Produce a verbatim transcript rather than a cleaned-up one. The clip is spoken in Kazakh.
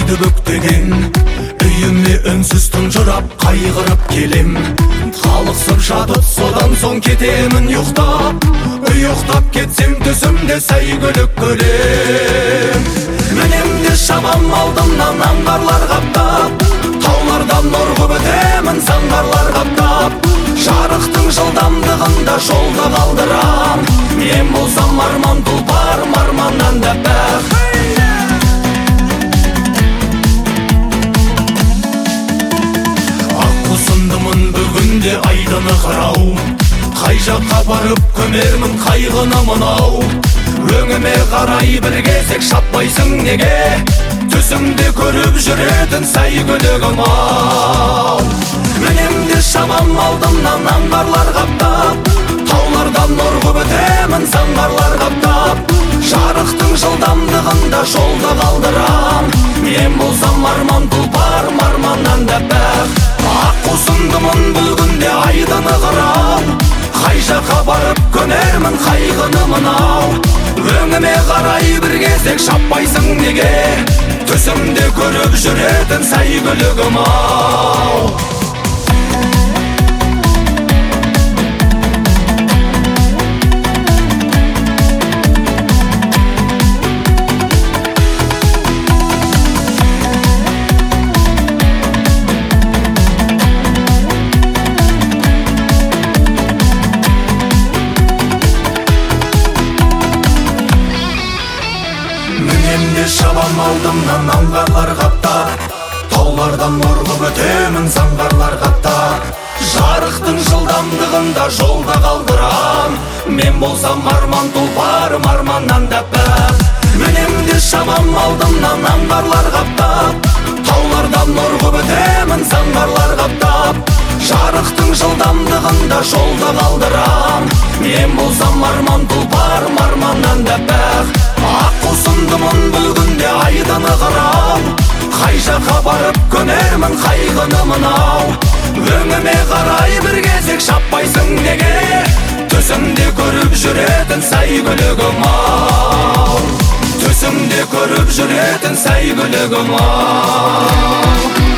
бүктеген үйіме үнсіз тұнжырап қайғырып келем. Қалықсып жатып содан соң кетемін ұйықтап. Ұйықтап кетсем түсімде сәйгүлік көрем. Мінем де шамам алдымнан аңғарлар қаптап, таулардан нұрғып өтемін заңғарлар қаптап. Жарықтың жылдамдығында жолда қалдырам. Мен болсам арман тұлпар, арманнан да бақ. Аққусындымын бүгінде айдыны қырау. Қай жаққа барып көмермін қайғыны мынау. Өңіме қарай бір кезек шаппайсың неге? Түсімде көріп жүретін сәйгүлігім ау. Мінем де шамам алдымнан аңғарлар қаптап, таулардан нұрғып өтемін заңғарлар қаптап. Жарықтың жылдамдығында жолда қалдырам. Мен болсам арман тұлпар, арманнан да бақ. Аққусындымын бұл күнде айдыны қырау. Қай жаққа барып көнермін қайғыны мынау. Өңіме қарай бір кезек шаппайсың неге? Түсімде көріп жүретін сәйгүлігім ау. Мінемде шабам алдымнан аңғарлар қаптап, таулардан нұрғып өтемін заңғарлар қаптап. Жарықтың жылдамдығында жолда қалдырам. Мен болсам арман тұлпар, арманнан да бақ. Мінемде шабам алдымнан аңғарлар қаптап, таулардан нұрғып өтемін заңғарлар қаптап. Жарықтың жылдамдығында жолда қалдырам. Мен болсам арман тұлпар, арманнан да бақ. Аққусындымын бұл күнде айдыны қырау. Қай жаққа барып көнермін қайғыны мынау. Өңіме қарай бір кезек шаппайсың неге? Түсімде көріп жүретін сәйгүлігім ау. Түсімде көріп жүретін сәйгүлігім ау.